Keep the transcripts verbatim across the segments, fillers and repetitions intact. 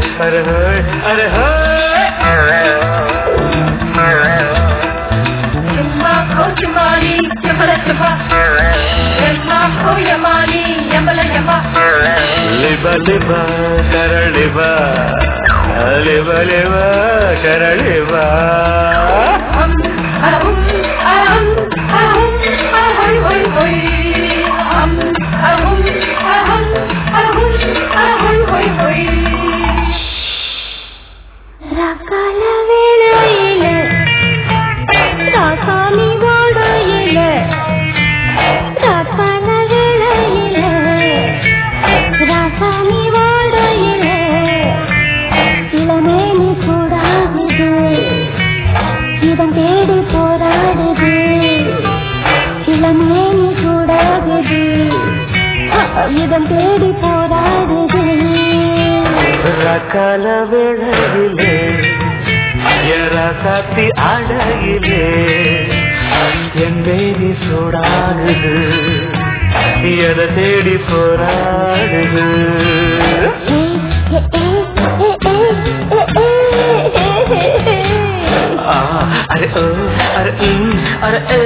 अरे होय अरे होय Yamma ko yamani yamala yamma Yamma ko yamani yamala yamma Liba liba karaliba Liba liba karaliba Hum ahum ahum ahum ahoy hoy hoy Hum ahum ahum ahum ahoy hoy hoy Rakala velayile ராசாமி வாடையில ராசான வேளையில ராசாமி வாடையில இளமேனி கூடாகுது இதன் தேடி போராடுது இளமேனி கூடாகுது இதன் தேடி போராடுது ரகால வேளையிலே ராசாத்தி அழகிலே என் தேடி சூடாகுது எதை தேடி போராடுது அரே ஓ அரே அரே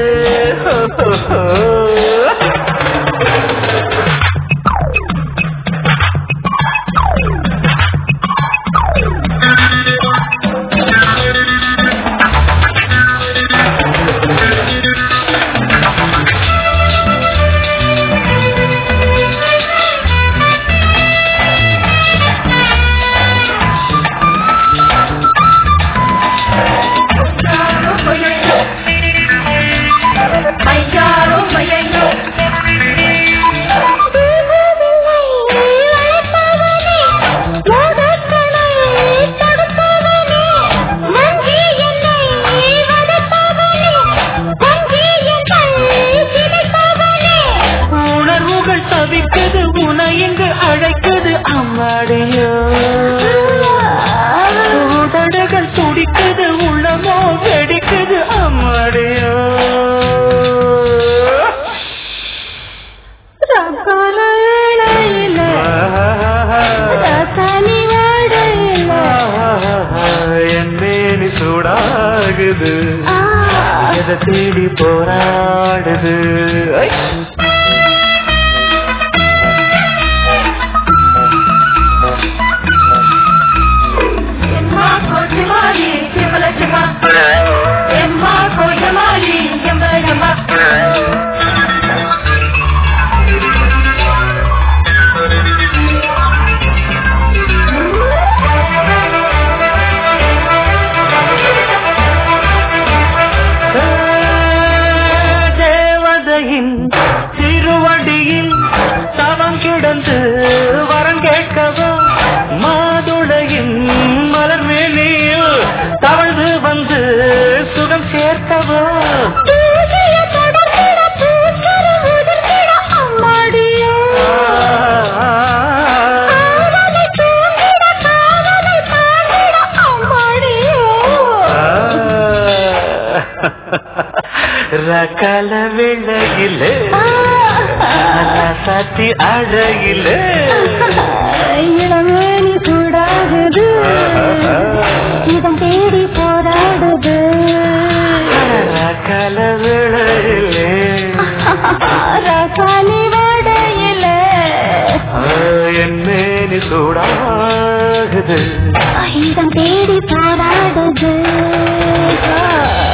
எதை தேடி போராடுது திருவடியில் தவம் கிடந்து வரம் கேட்கவோ மாதுளையின் மலர் மேனியில் தவழ்ந்து வந்து சுகம் சேர்க்கவோ ரகால வேளையிலே ராசாத்தி அழகிலே இளமேனி சூடாகுது இதன் தேடி போராடுது ரகால வேளையிலே ராசானி வாடையில என் மேனி சூடாகுது இதன் தேடி போராடுது